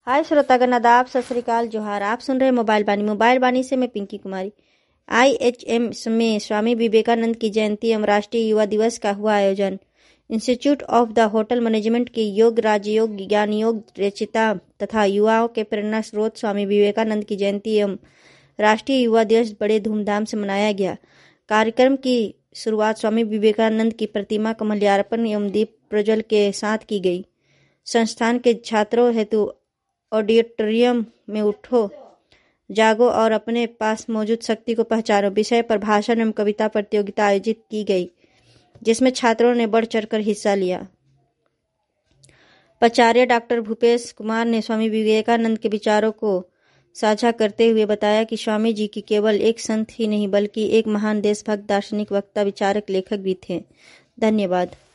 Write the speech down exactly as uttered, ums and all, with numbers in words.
हाय श्रोतागण, आदाब, सत श्री अकाल, जोहार। आप सुन रहे मोबाइल बानी मोबाइल बानी से मैं Pinky Kumari. I H M में स्वामी विवेकानंद की जयंती एवं राष्ट्रीय युवा दिवस का हुआ आयोजन। Institute of the hotel management की योग, राजयोग, ज्ञान योग रचिता तथा युवाओं के प्रेरणा स्रोत स्वामी विवेकानंद की जयंती एवं राष्ट्रीय युवा दिवस बड़े धूमधाम से मनाया गया। कार्यक्रम की शुरुआत स्वामी विवेकानंद की प्रतिमा का माल्यार्पण एवं दीप प्रज्वल के साथ की गई। संस्थान के छात्रों हेतु ऑडिटोरियम में उठो, जागो और अपने पास मौजूद शक्ति को पहचानो विषय पर भाषण एवं कविता प्रतियोगिता आयोजित की गई, जिसमें छात्रों ने बढ़ चढ़कर हिस्सा लिया। प्राचार्य डॉक्टर भूपेश कुमार ने स्वामी विवेकानंद के विचारों को साझा करते हुए बताया कि स्वामी जी की केवल एक संत ही नहीं बल्कि एक महान देशभक्त, दार्शनिक, वक्ता, विचारक, लेखक भी थे। धन्यवाद।